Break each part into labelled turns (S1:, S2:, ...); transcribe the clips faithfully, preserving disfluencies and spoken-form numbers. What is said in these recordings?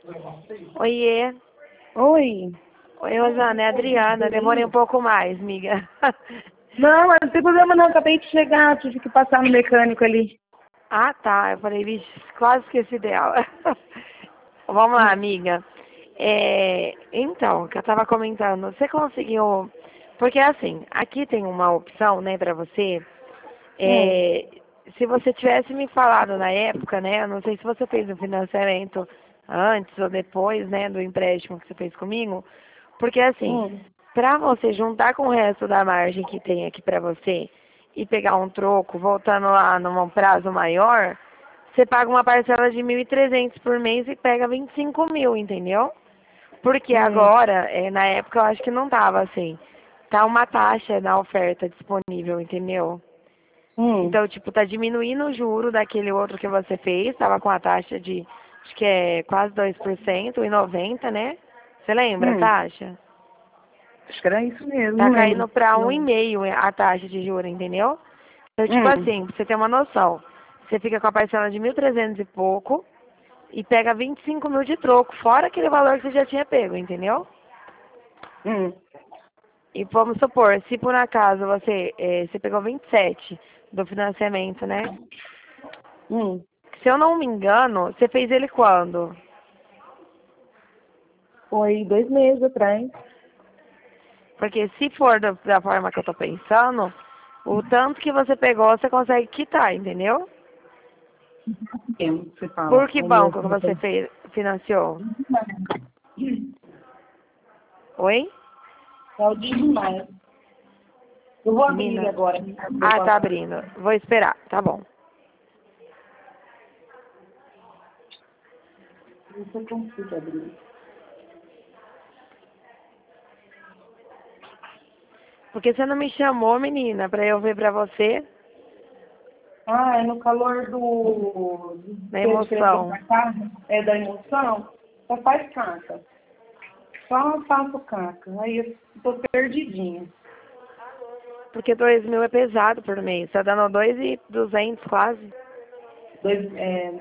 S1: Oiê.
S2: Oi.
S1: Oi, Rosana, é a Adriana. Demorei um pouco mais, amiga.
S2: Não, mas não tem problema não. Acabei de chegar, tive que passar no mecânico ali.
S1: Ah, tá. Eu falei, vixe, quase esqueci dela. Vamos lá,
S2: Hum.
S1: amiga. É, então, o que eu tava comentando, você conseguiu... Porque, assim, aqui tem uma opção, né, pra você.
S2: Hum.
S1: É, se você tivesse me falado na época, né, eu não sei se você fez o financiamento antes ou depois, né, do empréstimo que você fez comigo. Porque, assim,
S2: Hum.
S1: pra você juntar com o resto da margem que tem aqui pra você e pegar um troco, voltando lá num prazo maior, você paga uma parcela de mil e trezentos por mês e pega vinte e cinco mil, entendeu? Porque
S2: Hum.
S1: agora, é, na época eu acho que não tava assim. Tá uma taxa na oferta disponível, entendeu?
S2: Hum.
S1: Então, tipo, tá diminuindo o juro daquele outro que você fez, tava com a taxa de, acho que é quase dois por cento, um e noventa, né? Você lembra a
S2: Hum.
S1: taxa?
S2: Acho que era isso mesmo,
S1: Tá
S2: não
S1: caindo
S2: lembro.
S1: pra um e
S2: Não.
S1: meio a taxa de juros, entendeu? Então, tipo
S2: Hum.
S1: assim, pra você ter uma noção, você fica com a parcela de mil e trezentos e pouco e pega vinte e cinco mil de troco, fora aquele valor que você já tinha pego, entendeu?
S2: Hum.
S1: E vamos supor, se por acaso você, eh, você pegou vinte e sete do financiamento, né?
S2: Hum.
S1: Se eu não me engano, você fez ele quando?
S2: Foi dois meses atrás.
S1: Porque se for da, da forma que eu tô pensando, o tanto que você pegou, você consegue quitar, entendeu?
S2: Tempo, você
S1: Por
S2: fala.
S1: que
S2: O meu
S1: banco que você
S2: filho.
S1: fez, financiou? Oi?
S2: É o dia demais. Eu vou abrir ele
S1: Menina?
S2: agora.
S1: Ah, tá abrindo. Vou esperar, tá bom.
S2: Isso eu consigo abrir.
S1: Porque você não me chamou, menina, pra eu ver pra você,
S2: Ah, é no calor do, do
S1: na
S2: que eu querer
S1: emoção.
S2: trocar carro, é da emoção, só faz caca. Só faço caca. Aí eu tô perdidinha.
S1: Porque dois mil é pesado por mês. Tá dando dois e duzentos quase.
S2: Dois, é,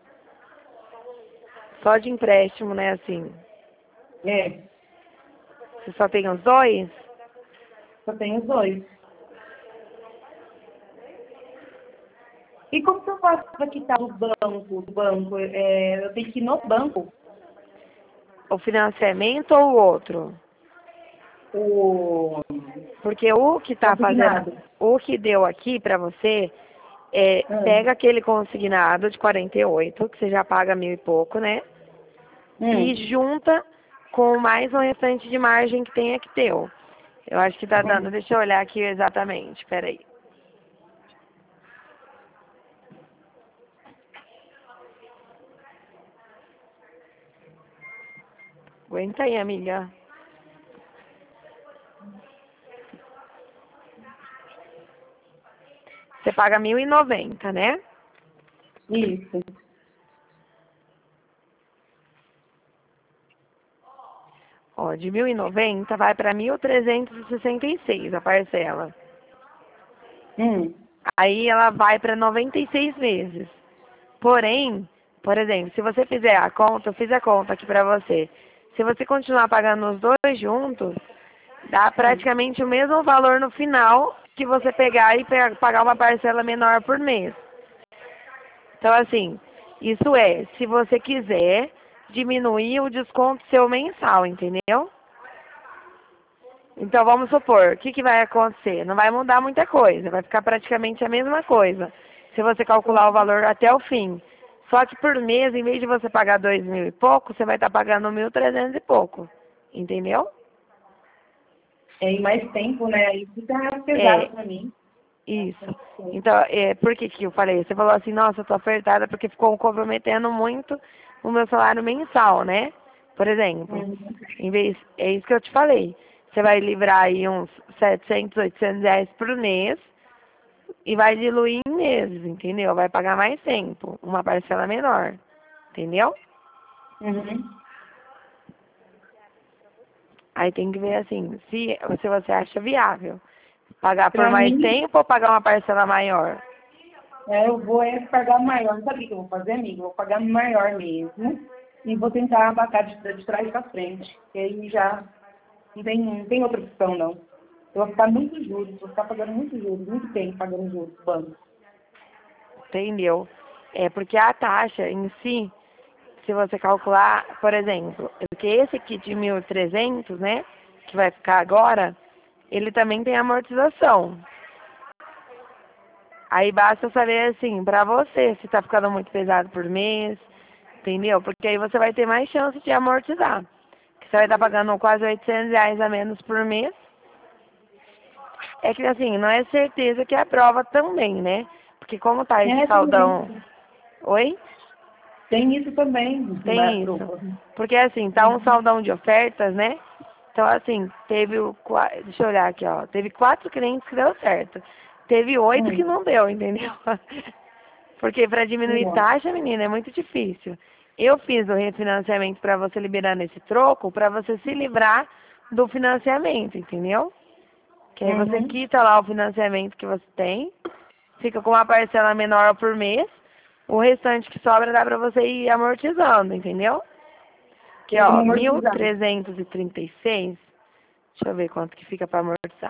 S1: Só de empréstimo, né, assim.
S2: é,
S1: Você só tem os dois?
S2: só tenho os dois. E como que eu faço para quitar o banco, do banco? É, eu tenho que ir no banco.
S1: O financiamento ou o outro?
S2: O
S1: Porque o que tá fazendo,
S2: consignado.
S1: o que deu aqui pra você, é,
S2: Hum.
S1: pega aquele consignado de quarenta e oito, que você já paga mil e pouco, né? E
S2: Hum.
S1: junta com mais um restante de margem que tem aqui teu. Eu acho que tá dando,
S2: Hum.
S1: deixa eu olhar aqui exatamente, peraí. Aguenta aí, amiga. Você paga mil e noventa, né?
S2: Isso.
S1: Ó, de mil e noventa vai para mil trezentos e sessenta e seis a parcela.
S2: Hum.
S1: Aí ela vai para noventa e seis meses. Porém, por exemplo, se você fizer a conta, eu fiz a conta aqui para você. Se você continuar pagando os dois juntos, dá
S2: Hum.
S1: praticamente o mesmo valor no final que você pegar e pe- pagar uma parcela menor por mês. Então, assim, isso é, se você quiser diminuir o desconto seu mensal, entendeu? Então, vamos supor, o que, que vai acontecer? Não vai mudar muita coisa, vai ficar praticamente a mesma coisa, se você calcular o valor até o fim. Só que por mês, em vez de você pagar dois mil e pouco, você vai estar pagando mil e trezentos e pouco, entendeu?
S2: É, e mais tempo, né? Aí fica pesado
S1: É,
S2: para mim.
S1: isso. Então, é, por que que eu falei? Você falou assim, nossa, eu tô apertada porque ficou comprometendo muito o meu salário mensal, né? Por exemplo,
S2: Hum.
S1: em vez, é isso que eu te falei. Você vai livrar aí uns setecentos, oitocentos reais por mês e vai diluir em meses, entendeu? Vai pagar mais tempo, uma parcela menor, entendeu?
S2: Uhum.
S1: Aí tem que ver assim, se, se você acha viável pagar por
S2: Para
S1: mais
S2: mim,
S1: tempo ou pagar uma parcela maior.
S2: é, eu vou é pagar maior. Sabe o que eu vou fazer, amigo? Eu vou pagar maior mesmo. e vou tentar abacar de, de trás para frente. E aí já não tem, não tem outra opção, não. Eu vou ficar muito juros, vou ficar pagando muito juros, muito tempo pagando juros no banco.
S1: Entendeu? É porque a taxa em si, se você calcular, por exemplo, porque esse aqui de mil e trezentos, né, que vai ficar agora, ele também tem amortização. Aí basta saber, assim, pra você, se tá ficando muito pesado por mês, entendeu? Porque aí você vai ter mais chance de amortizar. Porque você vai estar pagando quase oitocentos reais a menos por mês. É que, assim, não é certeza que aprova também, né? Porque como tá esse
S2: É,
S1: saldão...
S2: tem,
S1: Oi?
S2: tem isso também, vai
S1: Tem isso.
S2: aprovar.
S1: Porque, assim, tá um saldão de ofertas, né? Então, assim, teve o... qua- Deixa eu olhar aqui, ó. Teve quatro clientes que deu certo. Teve oito que
S2: Hum,
S1: não deu, entendeu? Porque para diminuir
S2: não.
S1: taxa, menina, é muito difícil. Eu fiz o refinanciamento para você liberar nesse troco, para você se livrar do financiamento, entendeu? Que aí você
S2: Uhum.
S1: quita lá o financiamento que você tem, fica com uma parcela menor por mês, o restante que sobra dá para você ir amortizando, entendeu? Que
S2: Tem como
S1: ó, mil
S2: amortizar.
S1: trezentos e trinta e seis, deixa eu ver quanto que fica para amortizar.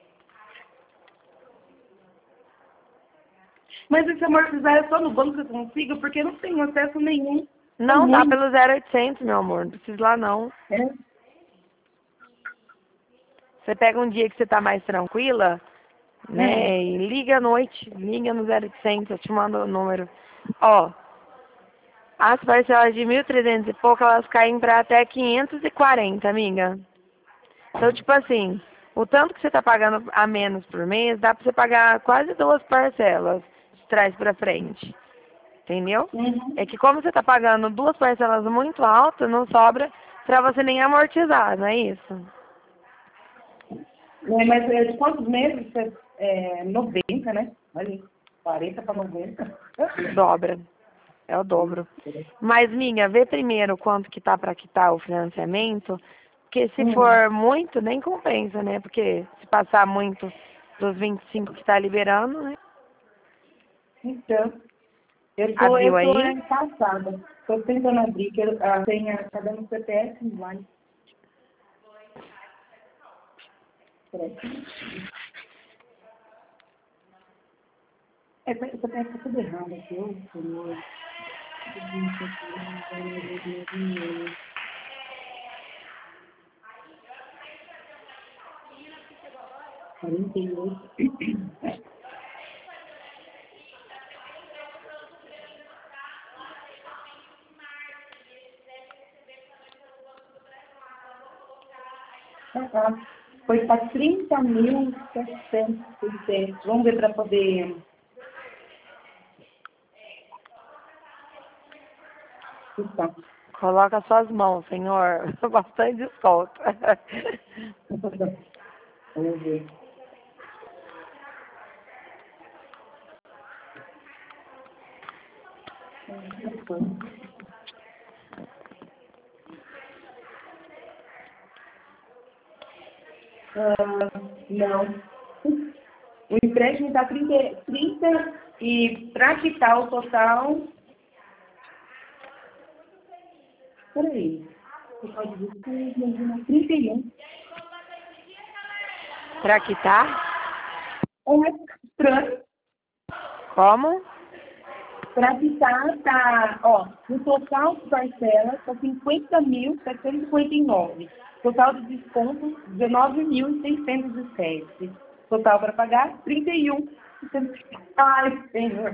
S2: Mas esse amortizar é só no banco que eu consigo, porque eu não tenho acesso nenhum. Tá
S1: Não, dá
S2: ruim.
S1: pelo zero oitocentos, meu amor, não precisa ir lá não.
S2: É.
S1: Você pega um dia que você tá mais tranquila,
S2: Hum.
S1: né? E liga à noite, liga no zero oitocentos, eu te mando o número. Ó, as parcelas de mil e trezentos e pouco, elas caem pra até quinhentos e quarenta, amiga. Então, tipo assim, o tanto que você tá pagando a menos por mês, dá pra você pagar quase duas parcelas de trás pra frente. Entendeu? É
S2: Uhum.
S1: que como você tá pagando duas parcelas muito altas, não sobra pra você nem amortizar, não é isso?
S2: É, mas é de quantos meses? Você- É, noventa, né? Olha aí, quarenta para noventa.
S1: Dobra. É o dobro. Mas, minha, vê primeiro quanto que tá para quitar o financiamento, porque se
S2: Hum.
S1: for muito, nem compensa, né? Porque se passar muito dos vinte e cinco que está liberando, né?
S2: Então, eu tô,
S1: Abriu
S2: eu tô
S1: aí?
S2: é, passada. Tô tentando abrir, que eu, a senha tá dando C P F online. Peraí. É, o C P F tá tudo errado aqui, ô senhor. quarenta e oito. Ah, tá. Foi para trinta mil setecentos e oitenta. Vamos ver para poder. Tá.
S1: Coloca suas mãos, senhor. Bastante desconto.
S2: Vamos ver. Ah, não. O empréstimo está trinta, trinta e para quitar o total. Peraí. Você pode ver que trinta e um.
S1: Pra quitar?
S2: É estranho.
S1: Como?
S2: Para quitar, tá, ó, no total de parcela está cinquenta mil setecentos e cinquenta e nove. Total de desconto, dezenove mil seiscentos e sete. Total para pagar, trinta e um. Ai, senhor.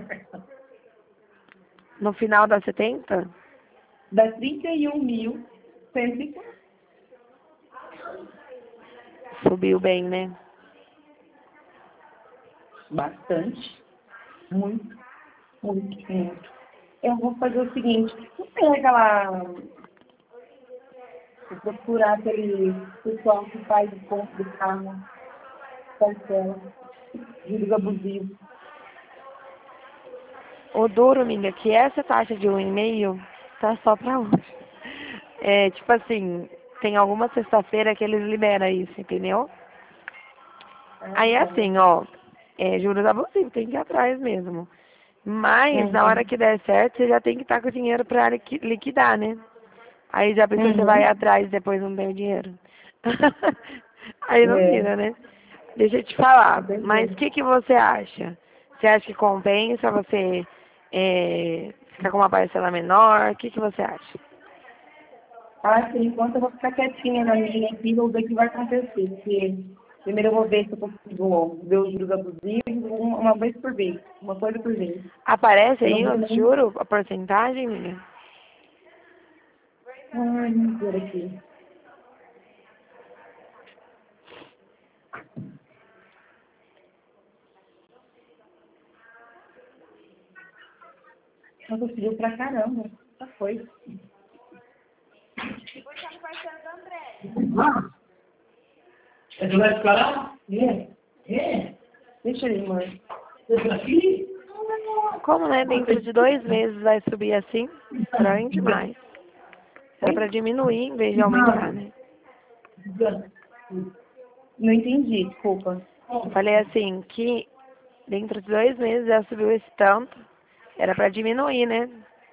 S1: No final dá setenta?
S2: Dá trinta e um mil cento e quatro.
S1: Subiu bem, né?
S2: Bastante. Muito, muito, muito. Eu vou fazer o seguinte, não tem aquela... Vou procurar aquele pessoal que faz o ponto do carro, parcela, juros abusivos.
S1: O duro, amiga, que essa taxa de um e meio tá só pra hoje. É, tipo assim, tem alguma sexta-feira que eles liberam isso, entendeu?
S2: Ah,
S1: Aí é
S2: tá.
S1: assim, ó, é, juros abusivos, tem que ir atrás mesmo. Mas na hora
S2: Uhum.
S1: que der certo, você já tem que estar com o dinheiro pra liqui- liquidar, né? Aí já pensou, você
S2: Uhum.
S1: vai atrás e depois não tem o dinheiro. Aí não
S2: É.
S1: vira, né? Deixa eu te falar,
S2: Entendi.
S1: mas o que, que você acha? Você acha que compensa você é, ficar com uma parcela menor? O que, que você acha?
S2: Ah, por enquanto eu vou ficar quietinha na minha aqui e vou ver o que vai acontecer. Porque primeiro eu vou ver se eu consigo ver os juros abusivos uma, uma vez por vez, uma coisa por vez.
S1: Aparece
S2: Eu não
S1: aí
S2: vou
S1: os
S2: nem.
S1: juros, a porcentagem, menina?
S2: Ai, vamos ver aqui. Nossa, subiu pra caramba. Já foi.
S3: É do lado de lá?
S2: É.
S3: É.
S2: Deixa aí, mãe.
S3: Esse aqui?
S1: Como, né? Dentro de dois meses vai subir assim? Estranho demais. Era pra diminuir em vez de aumentar, né?
S2: Não entendi, desculpa.
S1: Eu falei assim, que dentro de dois meses já subiu esse tanto. Era pra diminuir, né?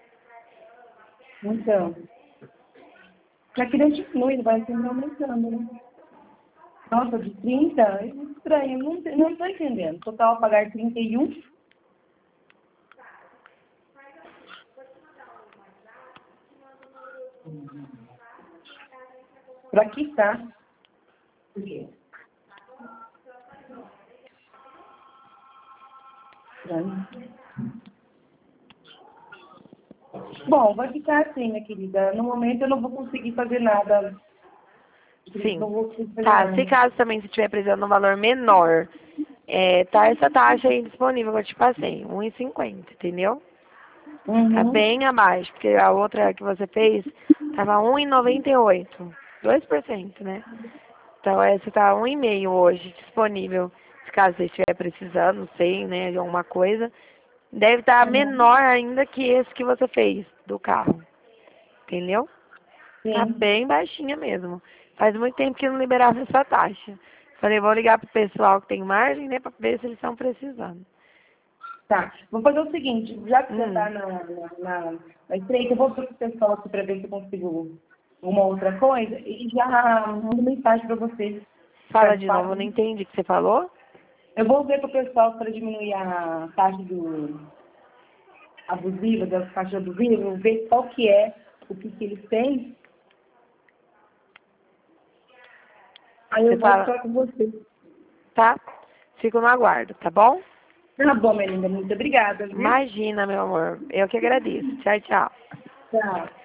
S2: Então. Já que não diminui, ele vai sempre aumentando, né? Nossa, de trinta? É estranho, não, te- não tô entendendo. Total a pagar trinta e um. Pra que tá?
S3: Por quê?
S2: Estranho. Bom, vai ficar assim, minha querida. No momento eu não vou conseguir fazer nada.
S1: Sim.
S2: Não vou conseguir fazer
S1: Tá,
S2: nada.
S1: se caso também você estiver precisando de um valor menor, é, tá essa taxa aí disponível que eu te passei, um e cinquenta, entendeu? Tá
S2: Uhum.
S1: bem abaixo, porque a outra que você fez tava um e noventa e oito, dois por cento, né? Então essa tá um e meio hoje disponível, se caso você estiver precisando, não sei, né, de alguma coisa. Deve estar
S2: Uhum.
S1: menor ainda que esse que você fez do carro, entendeu? Tá
S2: Sim.
S1: bem baixinha mesmo. Faz muito tempo que não liberava essa taxa. Falei, vou ligar pro pessoal que tem margem, né, pra ver se eles estão precisando.
S2: Tá. Vou fazer o seguinte, já que você
S1: Hum,
S2: tá na, na, na, na estreita, eu vou pro pessoal aqui pra ver se eu consigo uma outra coisa e já mando mensagem pra vocês.
S1: fala
S2: Faz
S1: de novo, eu
S2: parte.
S1: não entendi o que você falou.
S2: Eu vou ver pro pessoal para diminuir a taxa do abusiva, das taxas abusivas, vou ver qual que é, o que, que eles têm. Aí
S1: Você
S2: eu vou
S1: fala,
S2: ficar com você.
S1: tá? Fico no aguardo, tá bom?
S2: Tá bom, minha linda. Muito obrigada, viu?
S1: Imagina, meu amor. Eu que agradeço. Tchau, tchau.
S2: Tchau.